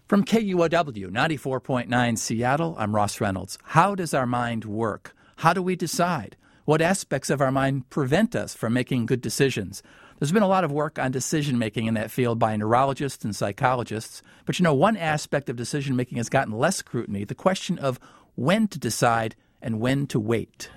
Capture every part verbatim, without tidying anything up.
From K U O W ninety-four point nine Seattle, I'm Ross Reynolds. How does our mind work? How do we decide? What aspects of our mind prevent us from making good decisions? There's been a lot of work on decision-making in that field by neurologists and psychologists. But, you know, one aspect of decision-making has gotten less scrutiny, the question of when to decide and when to wait.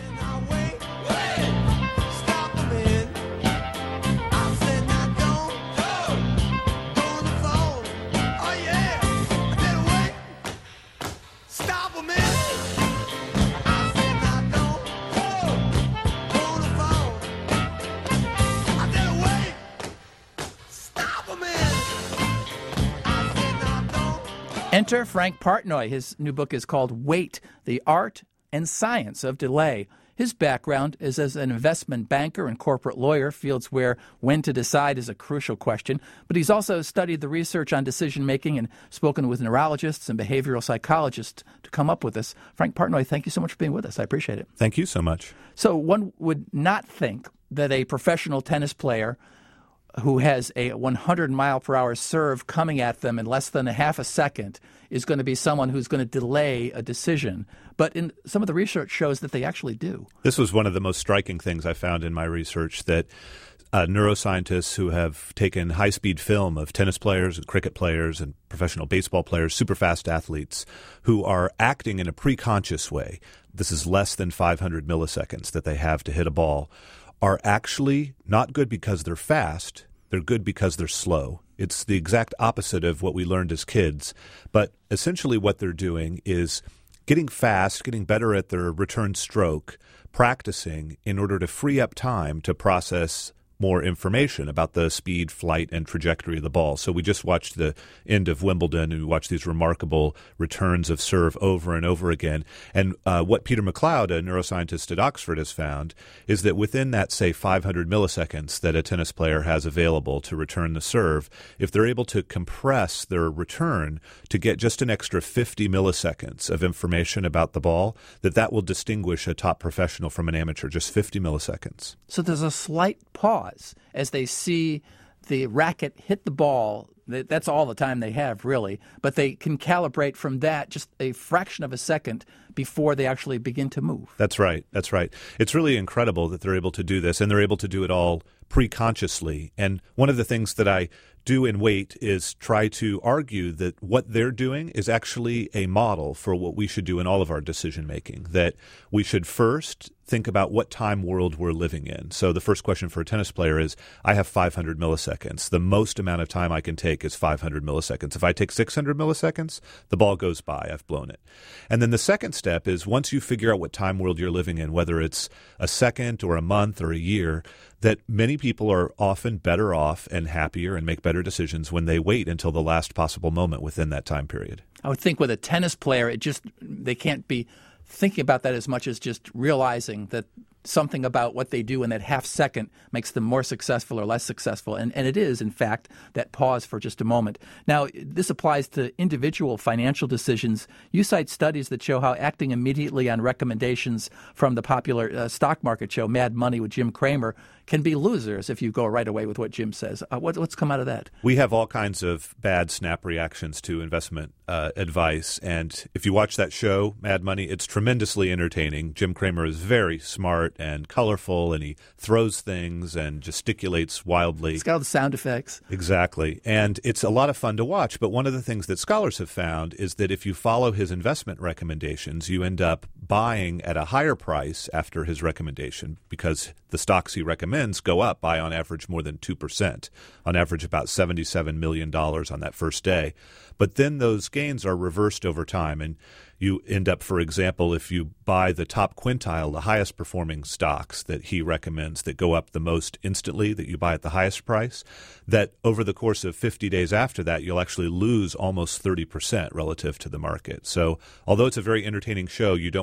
Enter Frank Partnoy. His new book is called Wait, the Art and Science of Delay. His background is as an investment banker and corporate lawyer, fields where when to decide is a crucial question. But he's also studied the research on decision-making and spoken with neurologists and behavioral psychologists to come up with this. Frank Partnoy, thank you so much for being with us. I appreciate it. Thank you so much. So one would not think that a professional tennis player who has a one hundred mile per hour serve coming at them in less than a half a second is going to be someone who's going to delay a decision. But in some of the research shows that they actually do. This was one of the most striking things I found in my research, that uh, neuroscientists who have taken high-speed film of tennis players and cricket players and professional baseball players, super fast athletes, who are acting in a preconscious way. This is less than five hundred milliseconds that they have to hit a ball, are actually not good because they're fast, they're good because they're slow. It's the exact opposite of what we learned as kids. But essentially what they're doing is getting fast, getting better at their return stroke, practicing in order to free up time to process more information about the speed, flight, and trajectory of the ball. So we just watched the end of Wimbledon, and we watched these remarkable returns of serve over and over again. And uh, what Peter McLeod, a neuroscientist at Oxford, has found is that within that, say, five hundred milliseconds that a tennis player has available to return the serve, if they're able to compress their return to get just an extra fifty milliseconds of information about the ball, that that will distinguish a top professional from an amateur, just fifty milliseconds. So there's a slight pause as they see the racket hit the ball. That's all the time they have, really. But they can calibrate from that just a fraction of a second before they actually begin to move. That's right. That's right. It's really incredible that they're able to do this, and they're able to do it all preconsciously. And one of the things that I do in Wait is try to argue that what they're doing is actually a model for what we should do in all of our decision making, that we should first think about what time world we're living in. So the first question for a tennis player is, I have five hundred milliseconds. The most amount of time I can take is five hundred milliseconds. If I take six hundred milliseconds, the ball goes by. I've blown it. And then the second step is, once you figure out what time world you're living in, whether it's a second or a month or a year, that many people are often better off and happier and make better decisions when they wait until the last possible moment within that time period. I would think with a tennis player, it just they can't be thinking about that as much as just realizing that something about what they do in that half second makes them more successful or less successful. And, and it is, in fact, that pause for just a moment. Now, this applies to individual financial decisions. You cite studies that show how acting immediately on recommendations from the popular uh, stock market show Mad Money with Jim Cramer can be losers if you go right away with what Jim says. Uh, what, what's come out of that? We have all kinds of bad snap reactions to investment uh, advice. And if you watch that show, Mad Money, it's tremendously entertaining. Jim Cramer is very smart and colorful, and he throws things and gesticulates wildly. It's got all the sound effects. Exactly. And it's a lot of fun to watch. But one of the things that scholars have found is that if you follow his investment recommendations, you end up buying at a higher price after his recommendation, because the stocks he recommends go up by, on average, more than two percent, on average about seventy-seven million dollars on that first day. But then those gains are reversed over time, and you end up, for example, if you buy the top quintile, the highest performing stocks that he recommends that go up the most instantly, that you buy at the highest price, that over the course of fifty days after that, you'll actually lose almost thirty percent relative to the market. So although it's a very entertaining show, you don't want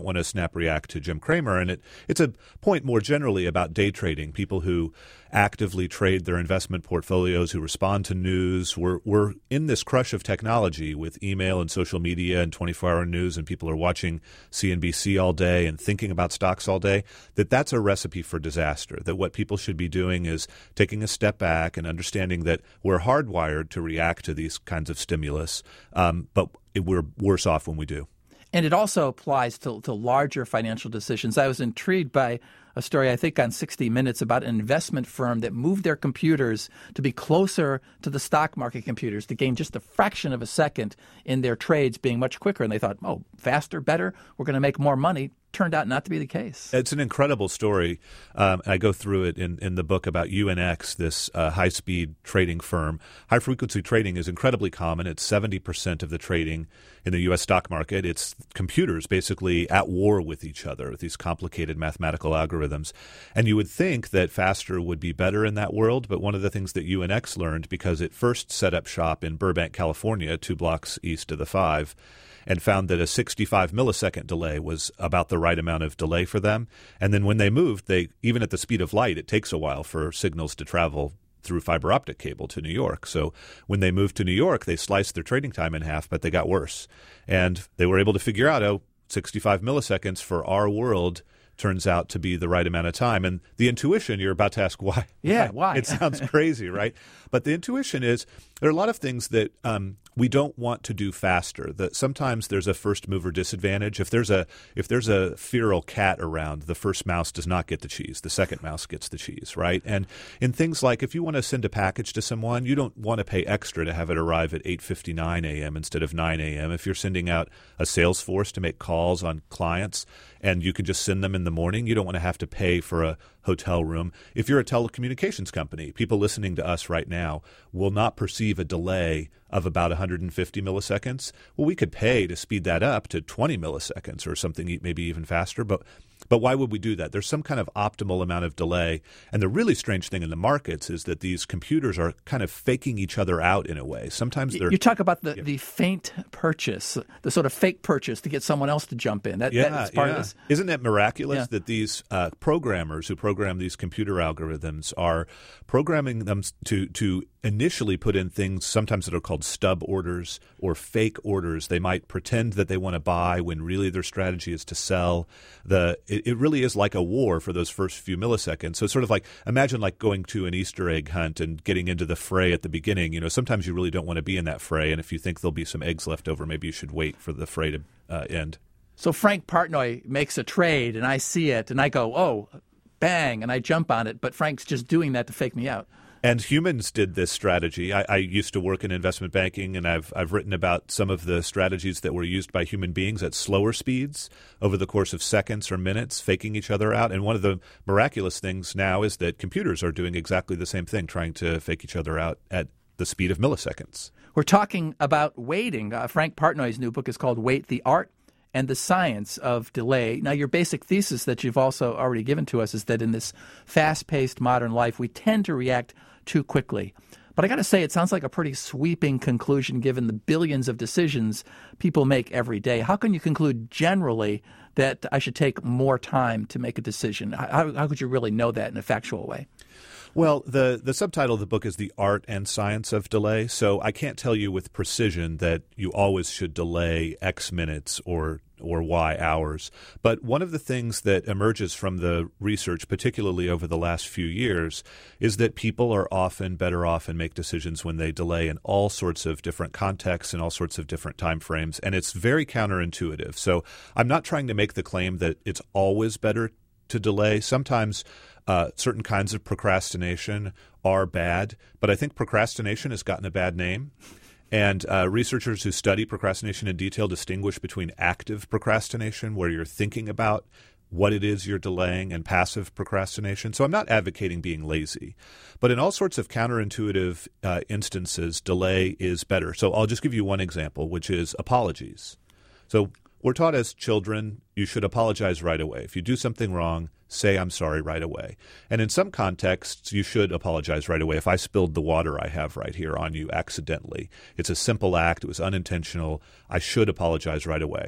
want to snap react to Jim Cramer. And it, it's a point more generally about day trading, people who actively trade their investment portfolios, who respond to news. We're, we're in this crush of technology with email and social media and twenty-four hour news, and people are watching C N B C all day and thinking about stocks all day, that that's a recipe for disaster, that what people should be doing is taking a step back and understanding that we're hardwired to react to these kinds of stimulus, um, but it, we're worse off when we do. And it also applies to, to larger financial decisions. I was intrigued by a story, I think, on sixty minutes about an investment firm that moved their computers to be closer to the stock market computers to gain just a fraction of a second in their trades being much quicker. And they thought, oh, faster, better, we're going to make more money. Turned out not to be the case. It's an incredible story. Um, I go through it in, in the book about U N X, this uh, high-speed trading firm. High-frequency trading is incredibly common. It's seventy percent of the trading in the U S stock market. It's computers basically at war with each other with these complicated mathematical algorithms. And you would think that faster would be better in that world, but one of the things that U N X learned, because it first set up shop in Burbank, California, two blocks east of the five, and found that a sixty-five millisecond delay was about the right amount of delay for them. And then when they moved, they even at the speed of light, it takes a while for signals to travel through fiber optic cable to New York. So when they moved to New York, they sliced their trading time in half, but they got worse. And they were able to figure out, oh, sixty-five milliseconds for our world turns out to be the right amount of time. And the intuition, you're about to ask why. Yeah, why? It sounds crazy, right? But the intuition is there are a lot of things that um, we don't want to do faster. That sometimes there's a first mover disadvantage. If there's a if there's a feral cat around, the first mouse does not get the cheese. The second mouse gets the cheese, right? And in things like if you want to send a package to someone, you don't want to pay extra to have it arrive at eight fifty-nine a.m. instead of nine a.m. If you're sending out a sales force to make calls on clients and you can just send them in the morning, you don't want to have to pay for a hotel room. If you're a telecommunications company, people listening to us right now will not perceive a delay of about one hundred fifty milliseconds. Well, we could pay to speed that up to twenty milliseconds or something maybe even faster, but But why would we do that? There's some kind of optimal amount of delay. And the really strange thing in the markets is that these computers are kind of faking each other out in a way. Sometimes they're... You talk about the, yeah. the feint purchase, the sort of fake purchase to get someone else to jump in. That, yeah, that's part yeah. of this. Isn't it miraculous yeah. that these uh, programmers who program these computer algorithms are programming them to to initially put in things sometimes that are called stub orders or fake orders. They might pretend that they want to buy when really their strategy is to sell. The it, it really is like a war for those first few milliseconds. So it's sort of like, imagine like going to an Easter egg hunt and getting into the fray at the beginning. You know, sometimes you really don't want to be in that fray, and if you think there'll be some eggs left over, maybe you should wait for the fray to uh, end. So Frank Partnoy makes a trade, and I see it, and I go, oh, bang, and I jump on it. But Frank's just doing that to fake me out. And humans did this strategy. I, I used to work in investment banking, and I've I've written about some of the strategies that were used by human beings at slower speeds over the course of seconds or minutes, faking each other out. And one of the miraculous things now is that computers are doing exactly the same thing, trying to fake each other out at the speed of milliseconds. We're talking about waiting. Uh, Frank Partnoy's new book is called Wait, the Art and the Science of Delay. Now, your basic thesis that you've also already given to us is that in this fast-paced modern life, we tend to react too quickly. But I got to say, it sounds like a pretty sweeping conclusion given the billions of decisions people make every day. How can you conclude generally that I should take more time to make a decision? How, how could you really know that in a factual way? Well, the, the subtitle of the book is The Art and Science of Delay. So I can't tell you with precision that you always should delay X minutes or or Y hours. But one of the things that emerges from the research, particularly over the last few years, is that people are often better off and make decisions when they delay in all sorts of different contexts and all sorts of different time frames. And it's very counterintuitive. So I'm not trying to make the claim that it's always better to delay. Sometimes uh, certain kinds of procrastination are bad, but I think procrastination has gotten a bad name. And uh, researchers who study procrastination in detail distinguish between active procrastination, where you're thinking about what it is you're delaying, and passive procrastination. So I'm not advocating being lazy. But in all sorts of counterintuitive uh, instances, delay is better. So I'll just give you one example, which is apologies. So we're taught as children, you should apologize right away. If you do something wrong, say I'm sorry right away. And in some contexts, you should apologize right away. If I spilled the water I have right here on you accidentally, it's a simple act. It was unintentional. I should apologize right away.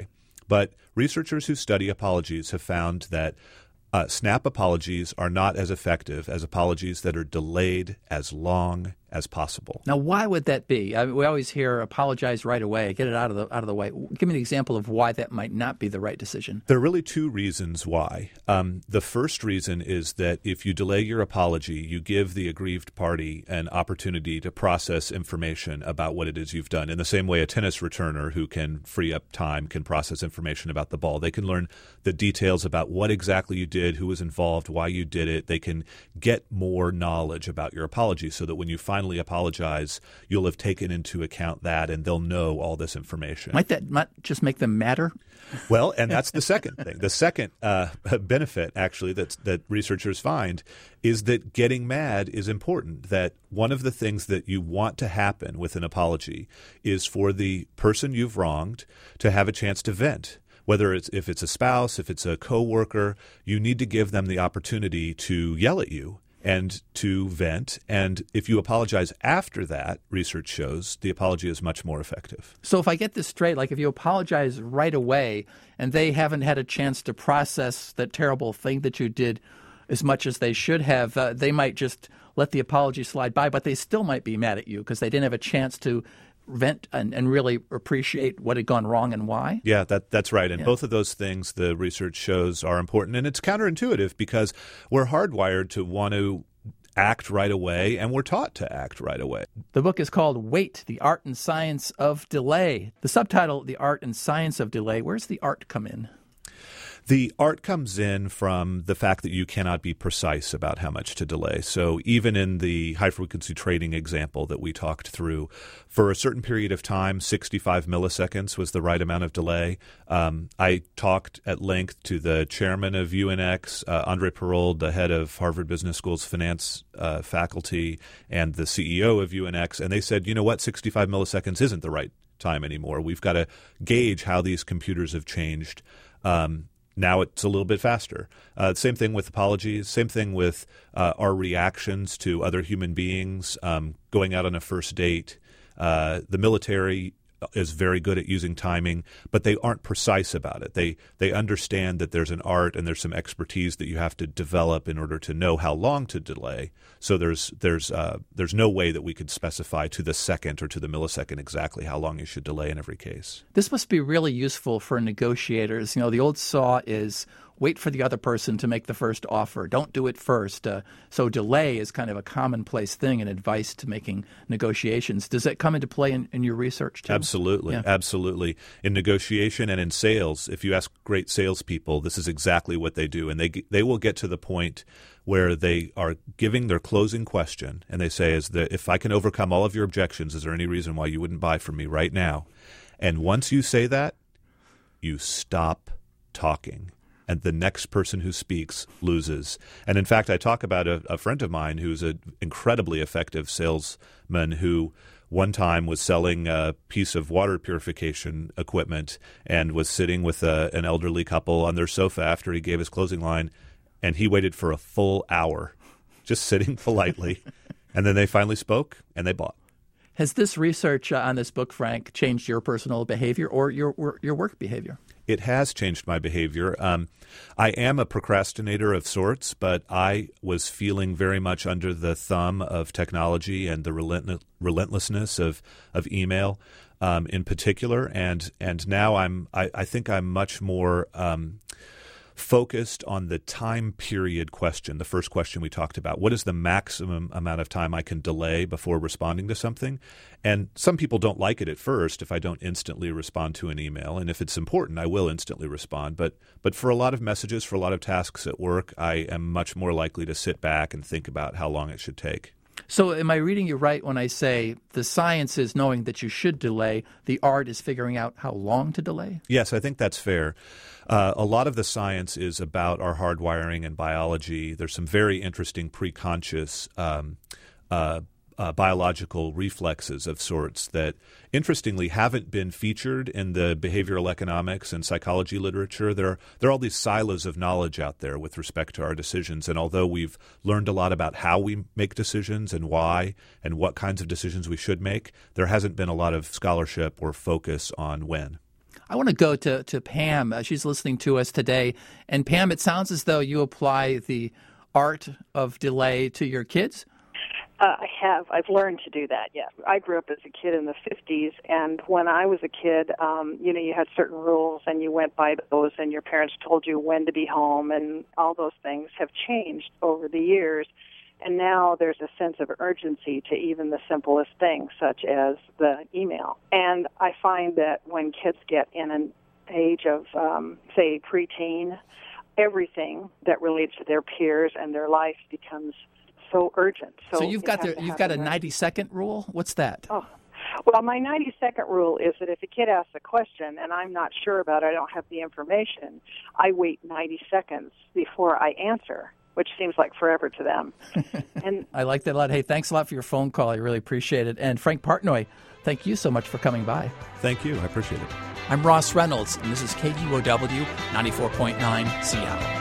But researchers who study apologies have found that uh, snap apologies are not as effective as apologies that are delayed as long as possible. Now, why would that be? I mean, we always hear apologize right away, get it out of the out of the way. Give me an example of why that might not be the right decision. There are really two reasons why. Um, the first reason is that if you delay your apology, you give the aggrieved party an opportunity to process information about what it is you've done. In the same way a tennis returner who can free up time can process information about the ball. They can learn the details about what exactly you did, who was involved, why you did it. They can get more knowledge about your apology so that when you finally apologize, you'll have taken into account that and they'll know all this information. Might that might just make them madder? Well, and that's the second thing. The second uh, benefit, actually, that that researchers find is that getting mad is important. That one of the things that you want to happen with an apology is for the person you've wronged to have a chance to vent. Whether it's if it's a spouse, if it's a coworker, you need to give them the opportunity to yell at you and to vent. And if you apologize after that, research shows the apology is much more effective. So if I get this straight, like if you apologize right away and they haven't had a chance to process that terrible thing that you did as much as they should have, uh, they might just let the apology slide by, but they still might be mad at you because they didn't have a chance to vent and, and really appreciate what had gone wrong and why? Yeah, that that's right. And yeah. both of those things the research shows are important. And it's counterintuitive because we're hardwired to want to act right away, and we're taught to act right away. The book is called Wait, The Art and Science of Delay. The subtitle, The Art and Science of Delay. Where's the art come in? The art comes in from the fact that you cannot be precise about how much to delay. So even in the high-frequency trading example that we talked through, for a certain period of time, sixty-five milliseconds was the right amount of delay. Um, I talked at length to the chairman of U N X, uh, Andre Parold, the head of Harvard Business School's finance uh, faculty, and the C E O of U N X, and they said, you know what, sixty-five milliseconds isn't the right time anymore. We've got to gauge how these computers have changed. Um, Now it's a little bit faster. Uh, same thing with apologies. Same thing with uh, our reactions to other human beings, um, going out on a first date. Uh, the military is very good at using timing, but they aren't precise about it. They they understand that there's an art and there's some expertise that you have to develop in order to know how long to delay. So there's there's uh, there's no way that we could specify to the second or to the millisecond exactly how long you should delay in every case. This must be really useful for negotiators. You know, the old saw is wait for the other person to make the first offer. Don't do it first. Uh, so delay is kind of a commonplace thing in advice to making negotiations. Does that come into play in, in your research too? Absolutely. Yeah. Absolutely. In negotiation and in sales, if you ask great salespeople, this is exactly what they do. And they they will get to the point where they are giving their closing question and they say, "Is that if I can overcome all of your objections, is there any reason why you wouldn't buy from me right now?" And once you say that, you stop talking. And the next person who speaks loses. And in fact, I talk about a, a friend of mine who's an incredibly effective salesman who one time was selling a piece of water purification equipment and was sitting with a, an elderly couple on their sofa after he gave his closing line. And he waited for a full hour just sitting politely. And then they finally spoke and they bought. Has this research uh, on this book, Frank, changed your personal behavior or your your work behavior? It has changed my behavior. Um, I am a procrastinator of sorts, but I was feeling very much under the thumb of technology and the relent- relentlessness of of email um, in particular. And and now I'm I, I think I'm much more um, focused on the time period question, the first question we talked about. What is the maximum amount of time I can delay before responding to something? And some people don't like it at first if I don't instantly respond to an email. And if it's important, I will instantly respond. But but for a lot of messages, for a lot of tasks at work, I am much more likely to sit back and think about how long it should take. So am I reading you right when I say the science is knowing that you should delay, the art is figuring out how long to delay? Yes, I think that's fair. Uh, a lot of the science is about our hardwiring and biology. There's some very interesting preconscious um, uh, uh, biological reflexes of sorts that, interestingly, haven't been featured in the behavioral economics and psychology literature. There are, there are all these silos of knowledge out there with respect to our decisions. And although we've learned a lot about how we make decisions and why and what kinds of decisions we should make, there hasn't been a lot of scholarship or focus on when. I want to go to, to Pam. Uh, she's listening to us today. And Pam, it sounds as though you apply the art of delay to your kids. Uh, I have. I've learned to do that, yes. I grew up as a kid in the fifties, and when I was a kid, um, you know, you had certain rules, and you went by those, and your parents told you when to be home, and all those things have changed over the years. And now there's a sense of urgency to even the simplest things, such as the email. And I find that when kids get in an age of, um, say, preteen, everything that relates to their peers and their life becomes so urgent. So, so you've got the, you've got a ninety-second rule? What's that? Oh, well, my ninety-second rule is that if a kid asks a question and I'm not sure about it, I don't have the information, I wait ninety seconds before I answer, which seems like forever to them. And I like that a lot. Hey, thanks a lot for your phone call. I really appreciate it. And Frank Partnoy, thank you so much for coming by. Thank you. I appreciate it. I'm Ross Reynolds, and this is K U O W ninety-four point nine Seattle.